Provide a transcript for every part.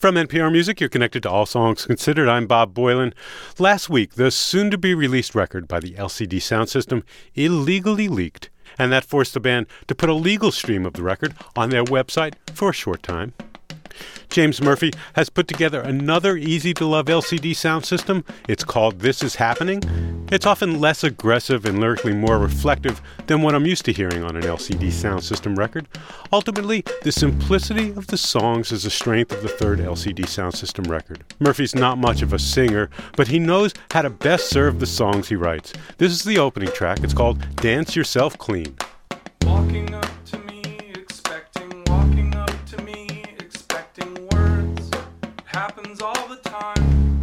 From NPR Music, you're connected to All Songs Considered. I'm Bob Boilen. Last week, the soon-to-be-released record by the LCD Soundsystem illegally leaked, and that forced the band to put a legal stream of the record on their website for a short time. James Murphy has put together another easy-to-love LCD sound system. It's called This Is Happening. It's often less aggressive and lyrically more reflective than what I'm used to hearing on an LCD sound system record. Ultimately, the simplicity of the songs is the strength of the third LCD sound system record. Murphy's not much of a singer, but he knows how to best serve the songs he writes. This is the opening track. It's called Dance Yourself Clean. Walking up to me, walking up to me, expecting words. It happens all the time.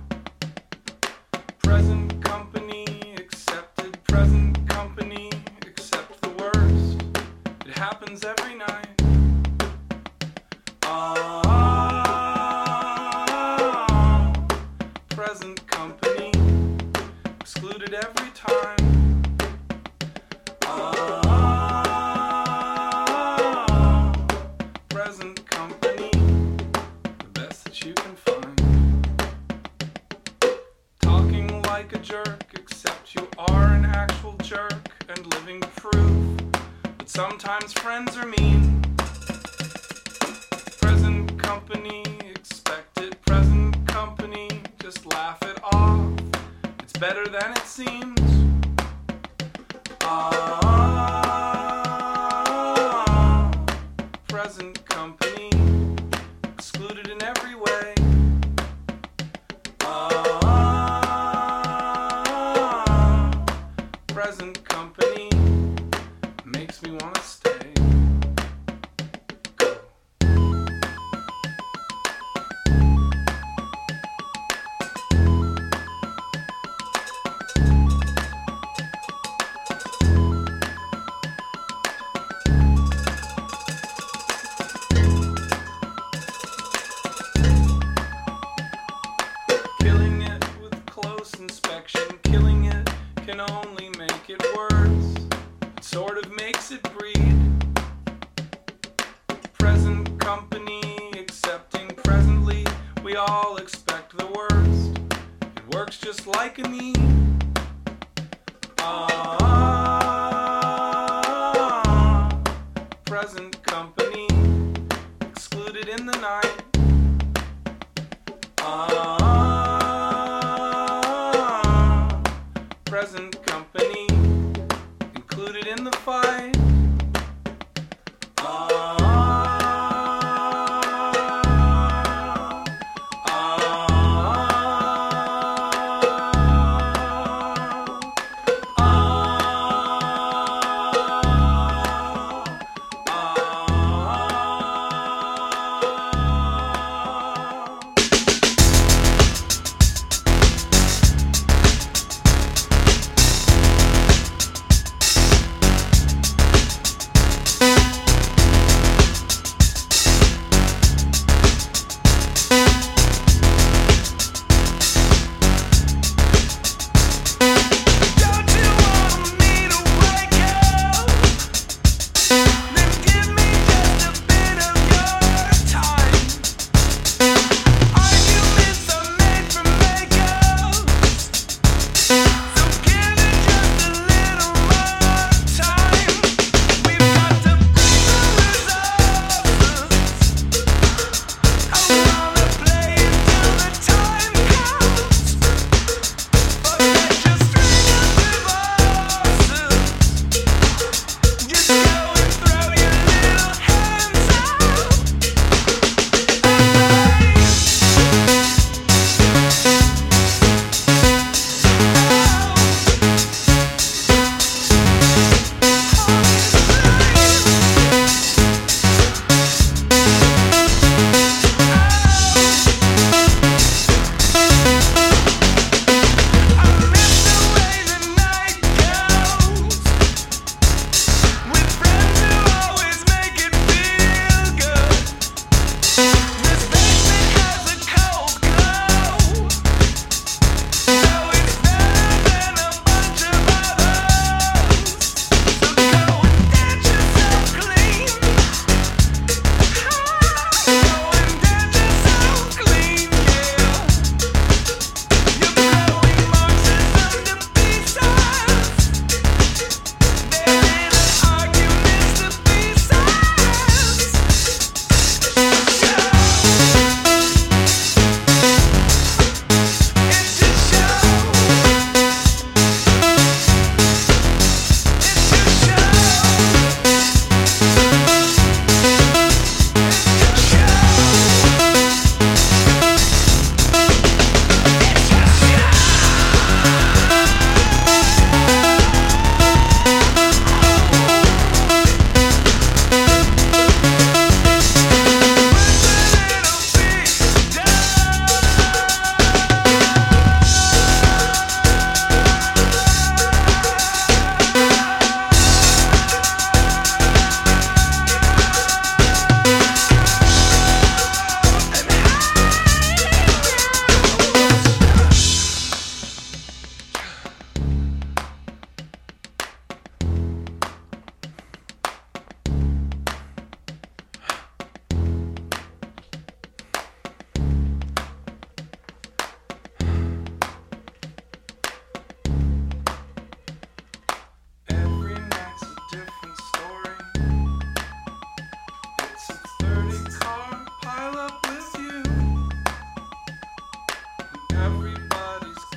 Present company accepted, present company accept the worst. It happens every night. Present company excluded every time. Present company, the best that you can find. Talking like a jerk, except you are an actual jerk and living proof that sometimes friends are mean. Present company, expect it. Present company, just laugh it off. It's better than it seems. Present company, excluded in every way. Present company makes me want to stay. Go. Killing it with close inspection, killing it can only make it worse. It sort of makes it breed. Present company accepting presently, we all expect the worst. It works just like a need. Present company excluded in the night. Present company included in the fight.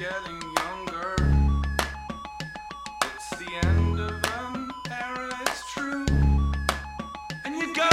getting younger. It's the end of an era, it's true. And you go.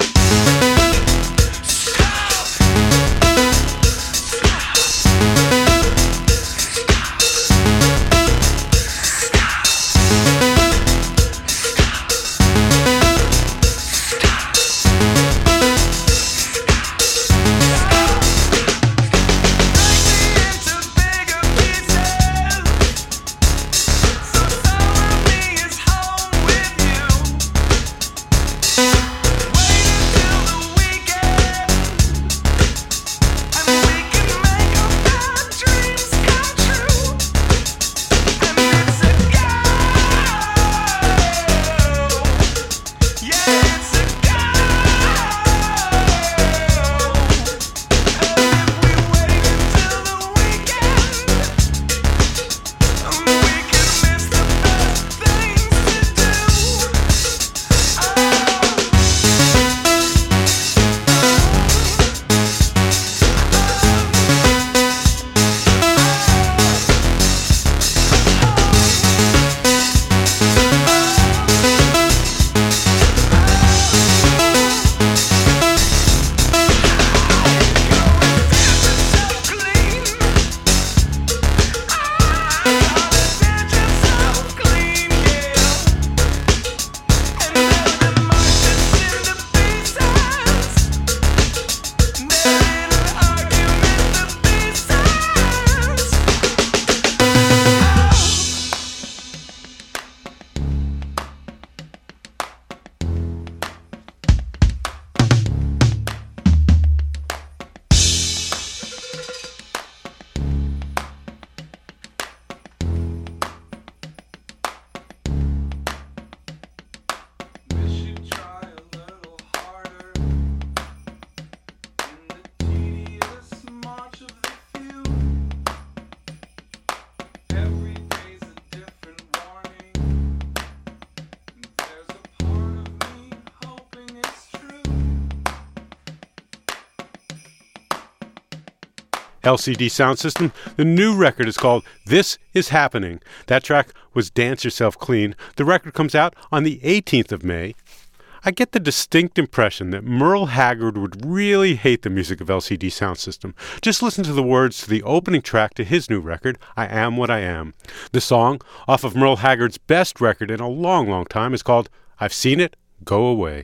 LCD Soundsystem. The new record is called This Is Happening. That track was Dance Yourself Clean. The record comes out on the 18th of May. I get the distinct impression that Merle Haggard would really hate the music of LCD Soundsystem. Just listen to the words to the opening track to his new record, I Am What I Am. The song, off of Merle Haggard's best record in a long, long time, is called I've Seen It Go Away.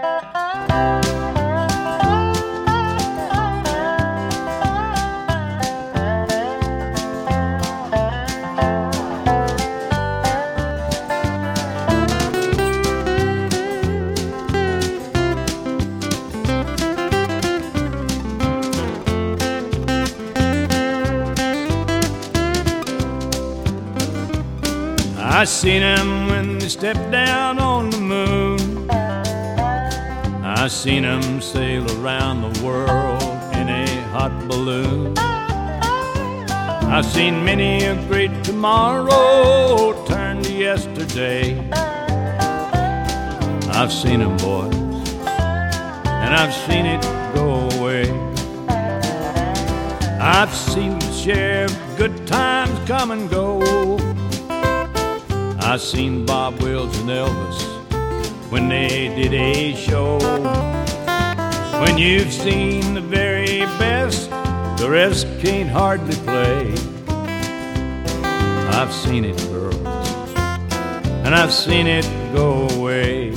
I seen them when they stepped down on the moon. I seen them sail around the world in a hot balloon. I've seen many a great tomorrow turn to yesterday. I've seen them, boys, and I've seen it go away. I've seen the share of good times come and go. I seen Bob Wills and Elvis when they did a show. When you've seen the very best, the rest can't hardly play. I've seen it, girls, and I've seen it go away.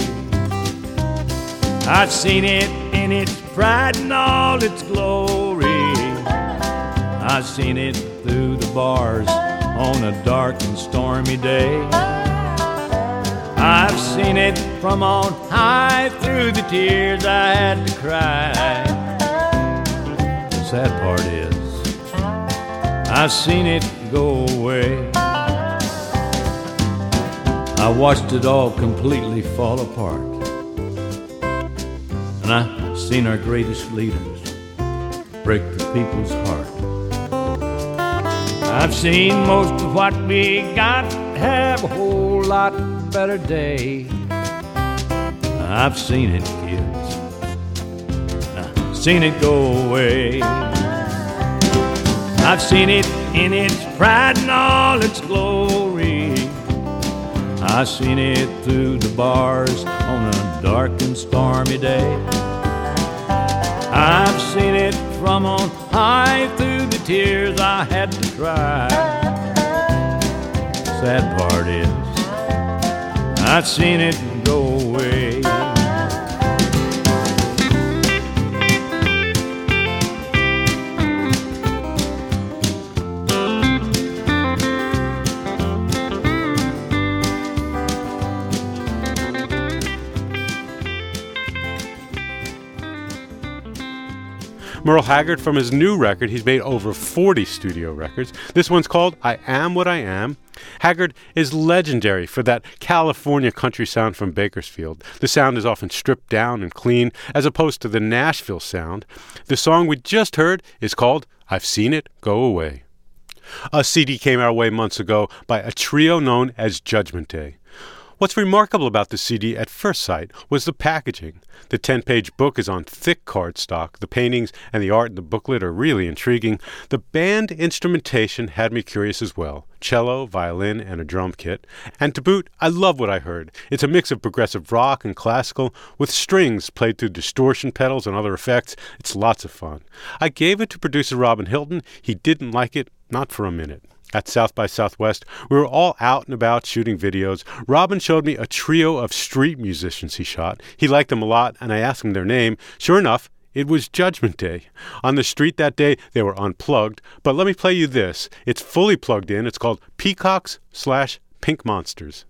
I've seen it in its pride and all its glory. I've seen it through the bars on a dark and stormy day. I've seen it from on high through the tears I had to cry. The sad part is, I've seen it go away. I watched it all completely fall apart. And I've seen our greatest leaders break the people's heart. I've seen most of what we got have a whole lot better day. I've seen it, kids. I've seen it go away. I've seen it in its pride and all its glory. I've seen it through the bars on a dark and stormy day. I've seen it from on high through the tears I had to cry. Sad part is, I've seen it go away. Merle Haggard, from his new record, he's made over 40 studio records. This one's called I Am What I Am. Haggard is legendary for that California country sound from Bakersfield. The sound is often stripped down and clean, as opposed to the Nashville sound. The song we just heard is called I've Seen It Go Away. A CD came our way months ago by a trio known as Judgment Day. What's remarkable about the CD at first sight was the packaging. The 10-page book is on thick cardstock. The paintings and the art in the booklet are really intriguing. The band instrumentation had me curious as well. Cello, violin, and a drum kit. And to boot, I love what I heard. It's a mix of progressive rock and classical with strings played through distortion pedals and other effects. It's lots of fun. I gave it to producer Robin Hilton. He didn't like it, not for a minute. At South by Southwest, we were all out and about shooting videos. Robin showed me a trio of street musicians he shot. He liked them a lot, and I asked him their name. Sure enough, it was Judgment Day. On the street that day, they were unplugged. But let me play you this. It's fully plugged in. It's called Peacocks/Pink Monsters.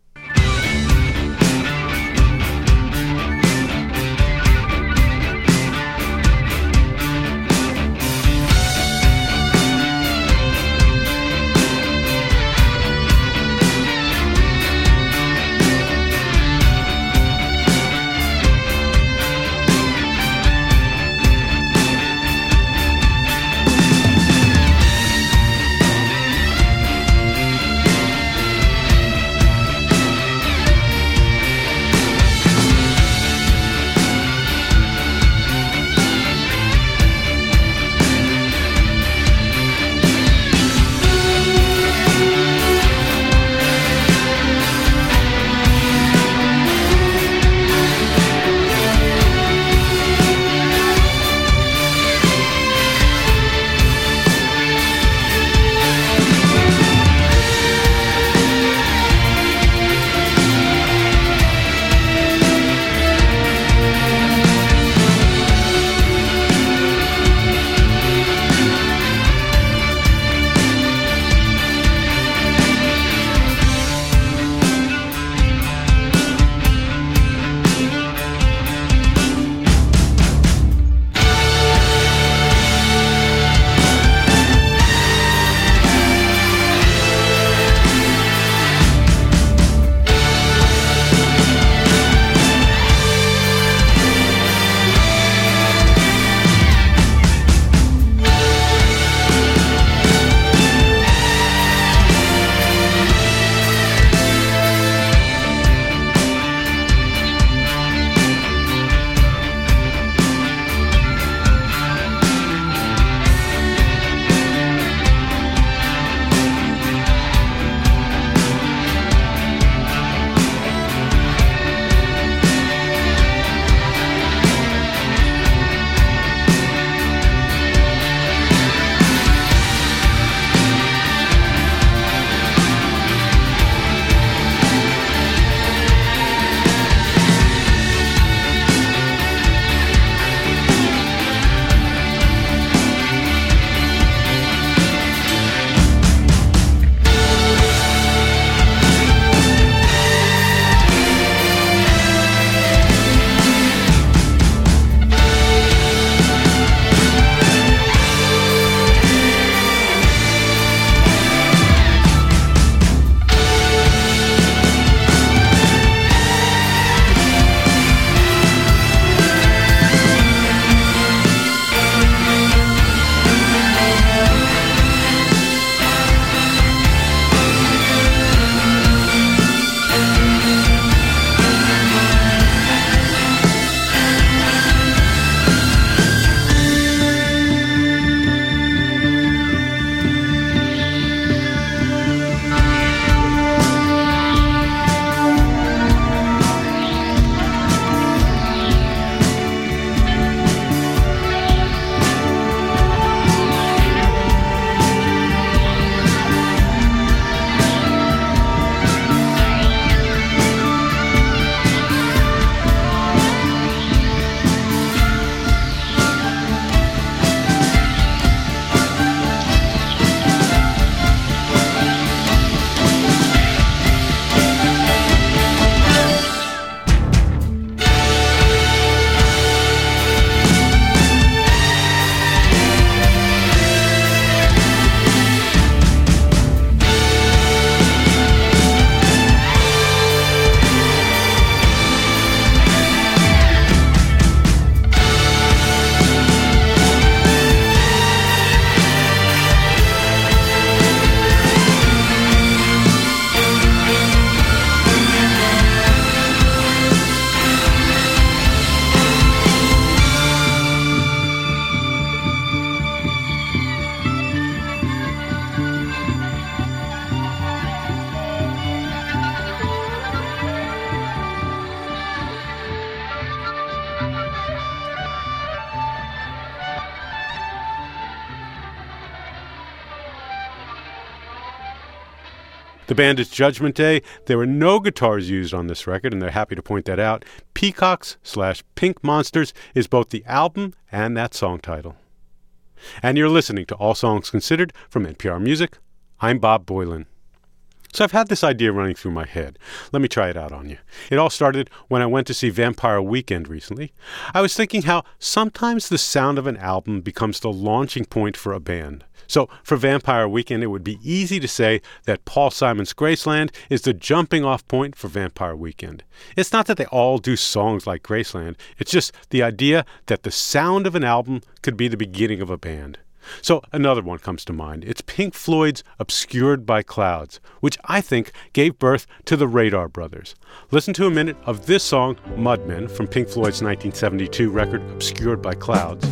The band is Judgment Day. There were no guitars used on this record, and they're happy to point that out. Peacocks/Pink Monsters is both the album and that song title. And you're listening to All Songs Considered from NPR Music. I'm Bob Boilen. So I've had this idea running through my head. Let me try it out on you. It all started when I went to see Vampire Weekend recently. I was thinking how sometimes the sound of an album becomes the launching point for a band. So for Vampire Weekend, it would be easy to say that Paul Simon's Graceland is the jumping off point for Vampire Weekend. It's not that they all do songs like Graceland. It's just the idea that the sound of an album could be the beginning of a band. So another one comes to mind. It's Pink Floyd's Obscured by Clouds, which I think gave birth to the Radar Brothers. Listen to a minute of this song, Mudmen, from Pink Floyd's 1972 record, Obscured by Clouds.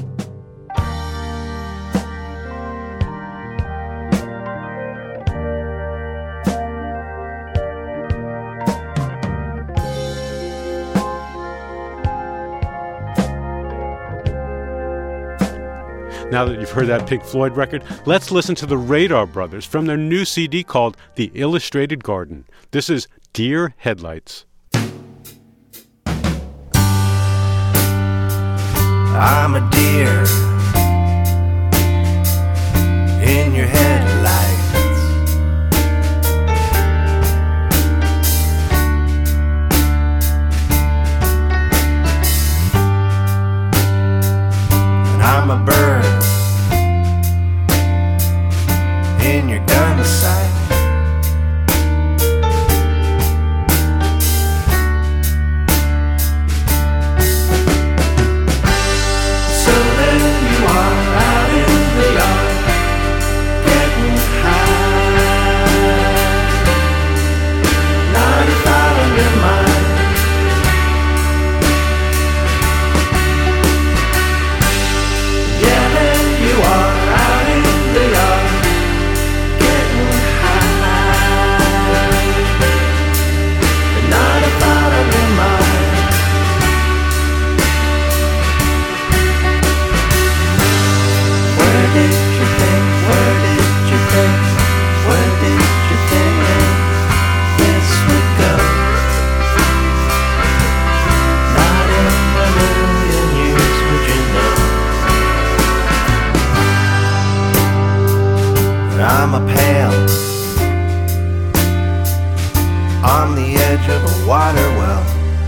Now that you've heard that Pink Floyd record, let's listen to the Radar Brothers from their new CD called The Illustrated Garden. This is Deer Headlights. I'm a deer in your headlights. And I'm a bird in your gun sight. So there you are out in the yard, getting high, not a thought on your mind. Yeah, there you are out in the yard, I'm a pail on the edge of a water well.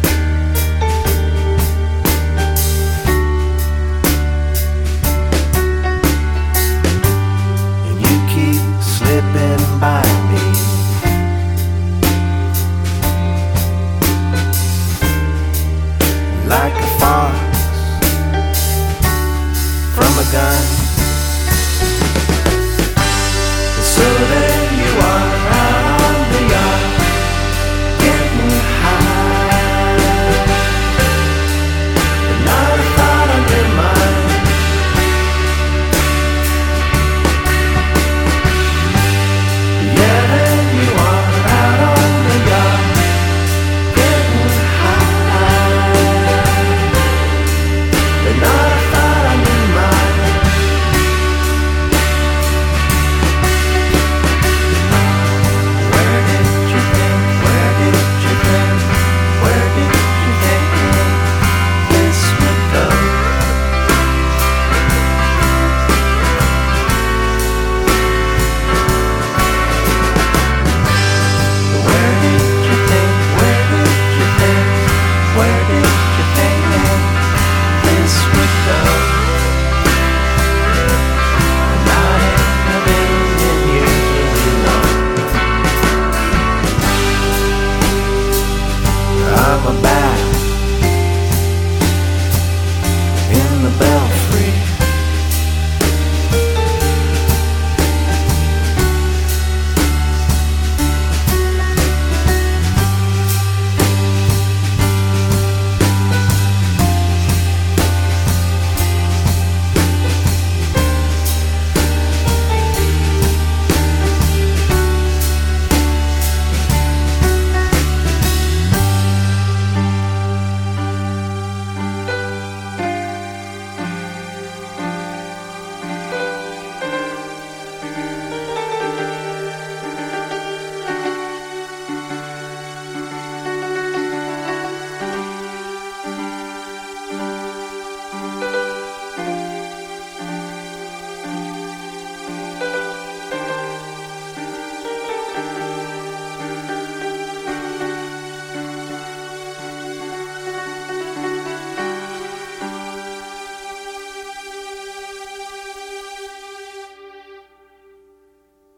And you keep slipping by me like a fox from a gun. So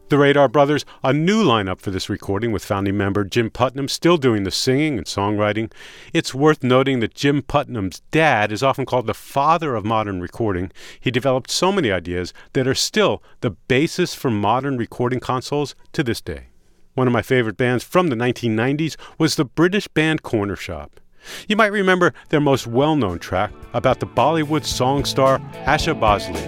The Radar Brothers, a new lineup for this recording with founding member Jim Putnam still doing the singing and songwriting. It's worth noting that Jim Putnam's dad is often called the father of modern recording. He developed so many ideas that are still the basis for modern recording consoles to this day. One of my favorite bands from the 1990s was the British band Corner Shop. You might remember their most well-known track about the Bollywood song star Asha Bhosle.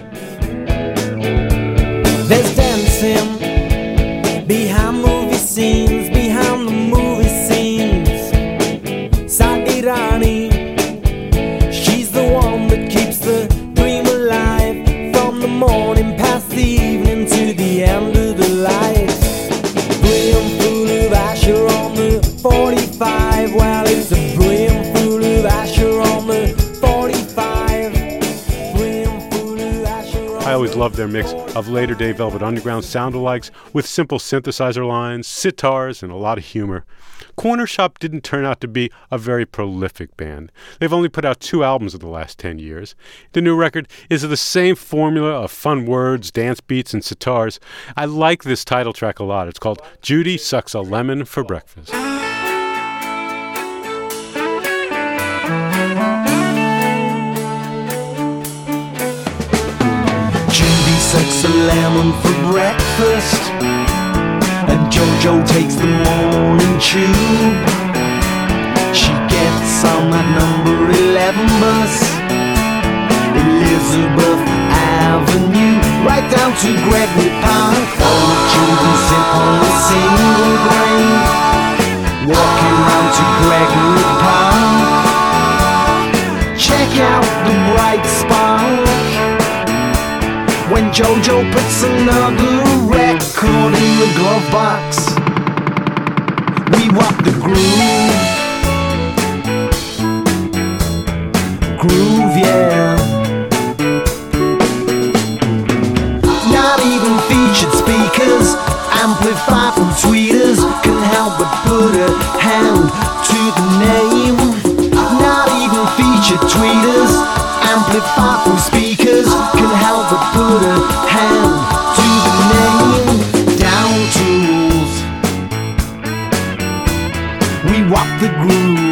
There's dancing behind movie scenes, behind the movie scenes. Sadi Rani, she's the one that keeps the dream alive, from the morning past the evening to the end of the light. Brimful of Asher on the 45, well, it's a brimful of Asher on the 45. Brimful of Asher on I always loved their mix of later-day Velvet Underground sound-alikes with simple synthesizer lines, sitars, and a lot of humor. Corner Shop didn't turn out to be a very prolific band. They've only put out 2 albums in the last 10 years. The new record is the same formula of fun words, dance beats, and sitars. I like this title track a lot. It's called Judy Sucks a Lemon for Breakfast. Judy sucks a lemon for breakfast, and Jojo takes the morning tube. She gets on that number 11 bus, Elizabeth Avenue, right down to Gregory Park. All the children sit on the single grain, walking round to Gregory Park. Check out the bright spark when Jojo puts another record in the glove box. We walk the groove, yeah. Not even featured speakers, amplified from tweeters, can help but put a hand to the name. Not even featured tweeters, amplified from speakers, can help but put a hand to the name. Down tools, we walk the groove.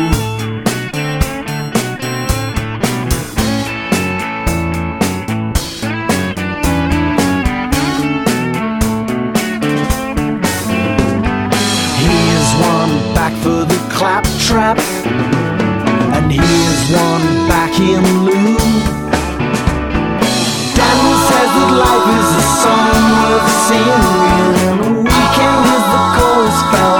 Here's one back for the claptrap, and here's one back in loop. Danny says that life is a song worth singing, and a weekend is the chorus fell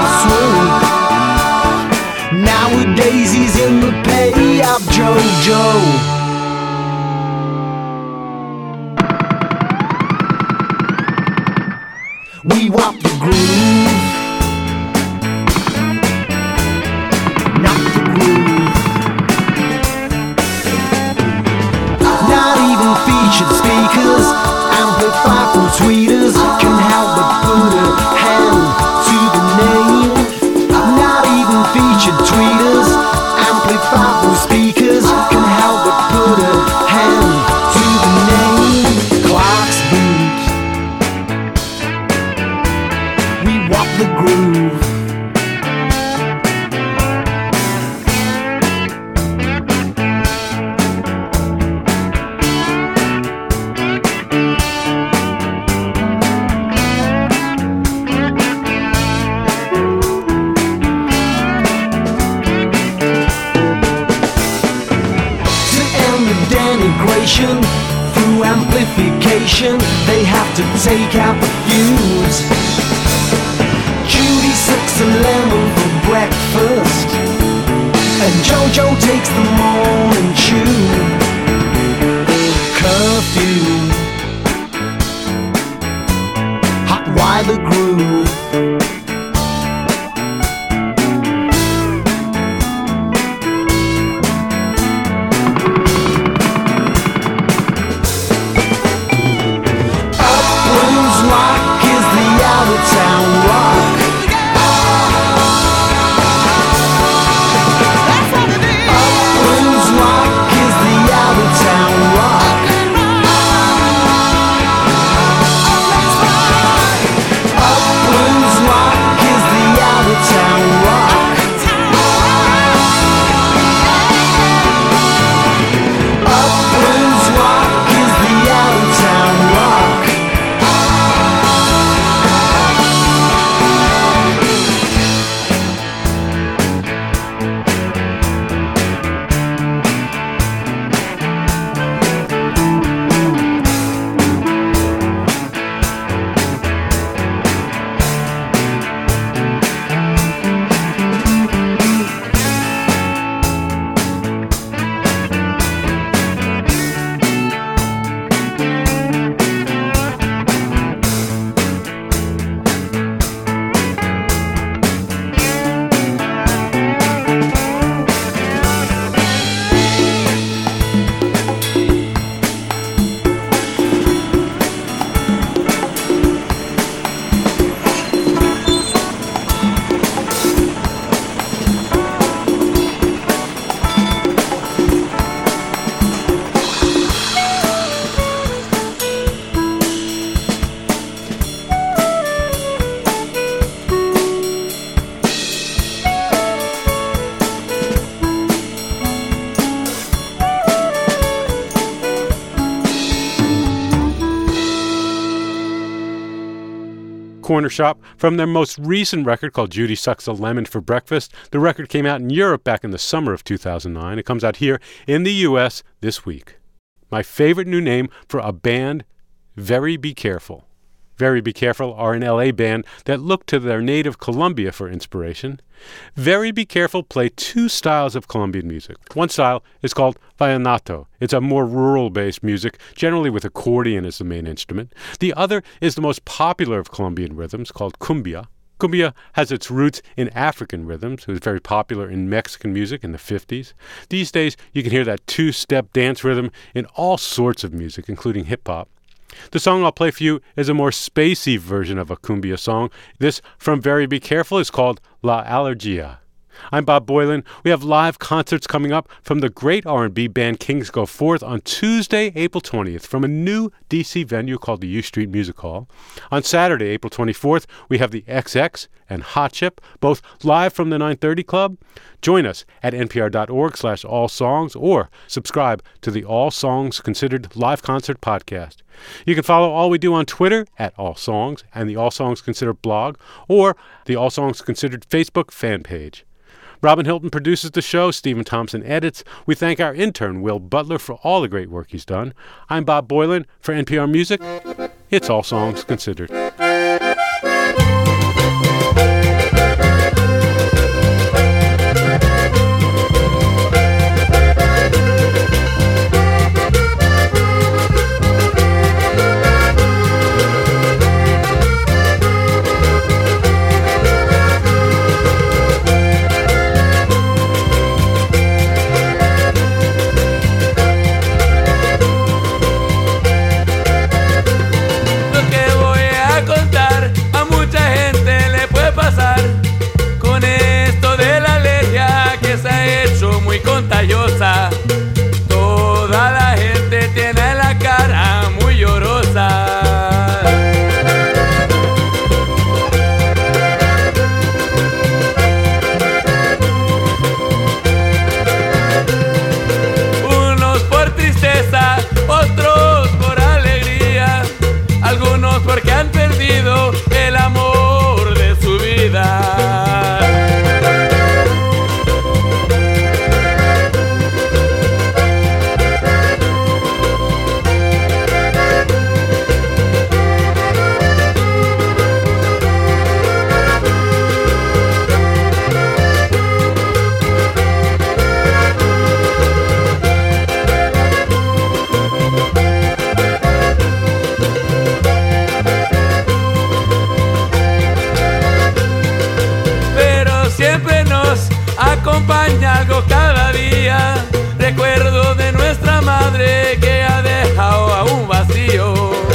swing. Nowadays he's in the pay of Jojo. We walk the groove, not the groove. Not even featured speakers, amplified from tweeters, can help but put a hand to the name. Not even featured tweeters, amplified from speakers, can help but put a hand to the name. Clark's boot, we walk the groove. Through amplification, they have to take out the fuse. Judy sucks a lemon for breakfast, and Jojo takes the morning chew. Curfew, hot wire the groove. Corner Shop from their most recent record called Judy Sucks a Lemon for Breakfast. The record came out in Europe back in the summer of 2009. It comes out here in the U.S. this week. My favorite new name for a band, Very Be Careful. Very Be Careful are an LA band that look to their native Colombia for inspiration. Very Be Careful play two styles of Colombian music. One style is called vallenato. It's a more rural-based music, generally with accordion as the main instrument. The other is the most popular of Colombian rhythms, called cumbia. Cumbia has its roots in African rhythms. It was very popular in Mexican music in the 50s. These days, you can hear that two-step dance rhythm in all sorts of music, including hip-hop. The song I'll play for you is a more spacey version of a cumbia song. This, from Very Be Careful, is called La Alergia. I'm Bob Boilen. We have live concerts coming up from the great R&B band Kings Go Forth on Tuesday, April 20th, from a new D.C. venue called the U Street Music Hall. On Saturday, April 24th, we have the XX and Hot Chip, both live from the 930 Club. Join us at npr.org/allsongs or subscribe to the All Songs Considered live concert podcast. You can follow all we do on Twitter at All Songs and the All Songs Considered blog or the All Songs Considered Facebook fan page. Robin Hilton produces the show. Stephen Thompson edits. We thank our intern, Will Butler, for all the great work he's done. I'm Bob Boilen. For NPR Music, it's All Songs Considered. Contagiosa, toda la gente tiene la cara muy llorosa. Unos por tristeza, otros por alegría, algunos porque han perdido el amor de su vida. Acompaña algo cada día, recuerdo de nuestra madre que ha dejado a un vacío.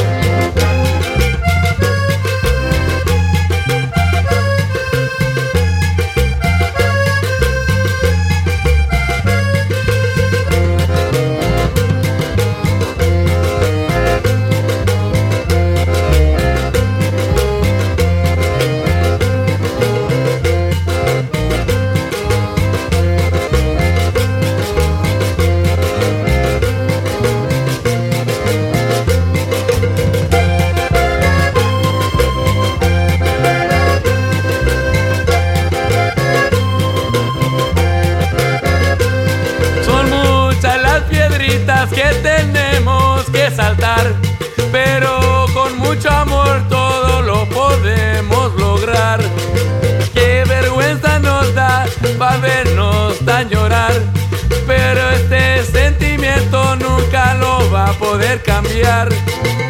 Que tenemos que saltar, pero con mucho amor todo lo podemos lograr. Qué vergüenza nos da pa' vernos tan llorar, pero este sentimiento nunca lo va a poder cambiar.